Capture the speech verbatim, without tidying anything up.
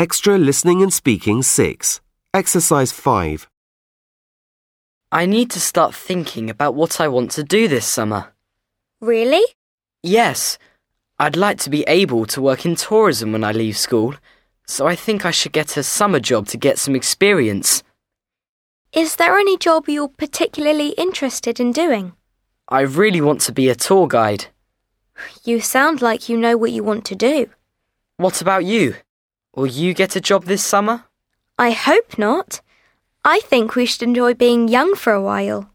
Extra Listening and Speaking six. Exercise five. I need to start thinking about what I want to do this summer. Really? Yes. I'd like to be able to work in tourism when I leave school, so I think I should get a summer job to get some experience. Is there any job you're particularly interested in doing? I really want to be a tour guide. You sound like you know what you want to do. What about you? Will you get a job this summer? I hope not. I think we should enjoy being young for a while.